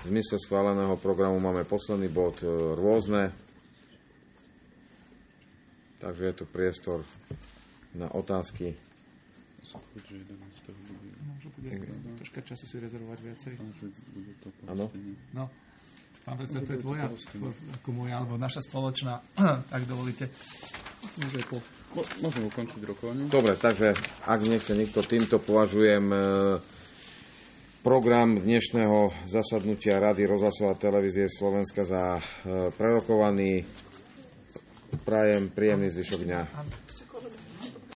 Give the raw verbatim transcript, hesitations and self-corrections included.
v zmysle schváleného programu máme posledný bod rôzne. Takže je tu priestor na otázky. Môže bude troška času si rezervovať viacej. Áno. No, pán predseda, to je tvoja, ako moja, alebo naša spoločná, ak dovolíte. Môže po, môžem ukončiť rokovanie. Dobre, takže ak nechce nikto, týmto považujem e, program dnešného zasadnutia Rady rozhlasovej televízie Slovenska za e, prerokovaný. Prajem príjemný zvyšok dňa.